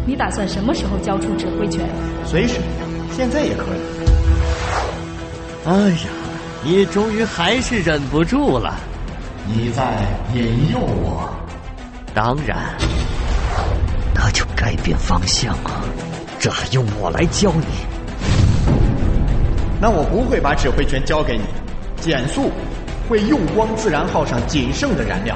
你打算什么时候交出指挥权？ 随时，现在也可以。 哎呀，你终于还是忍不住了。 你在引诱我？ 当然。那就改变方向啊，这还用我来教你？ 那我不会把指挥权交给你。减速会用光自然号上仅剩的燃料。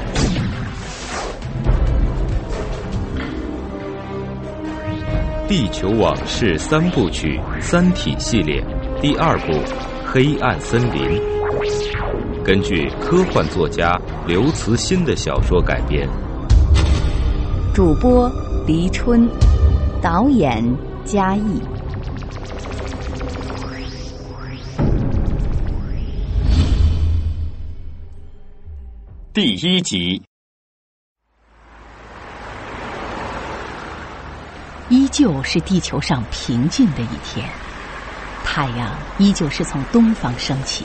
地球往事3部曲三体系列第2部《黑暗森林》，根据科幻作家刘慈欣的小说改编。 主播黎春，导演嘉义。 第1集。 依旧是地球上平静的一天，太阳依旧是从东方升起。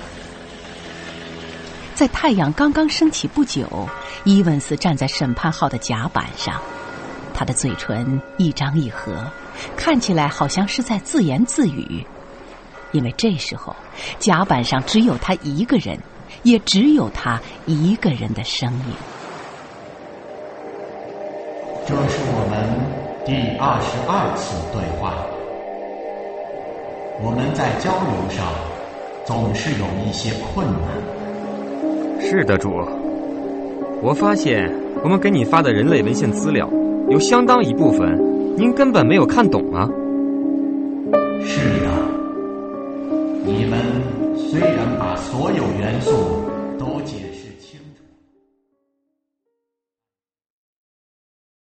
在太阳刚刚升起不久，伊文斯站在审判号的甲板上，他的嘴唇一张一合，看起来好像是在自言自语。因为这时候甲板上只有他一个人，也只有他一个人的声音。 这是我们第22次对话。我们在交流上总是有一些困难。 是的，主。我发现我们给你发的人类文献资料，有相当一部分您根本没有看懂啊。 是的，你们虽然把所有元素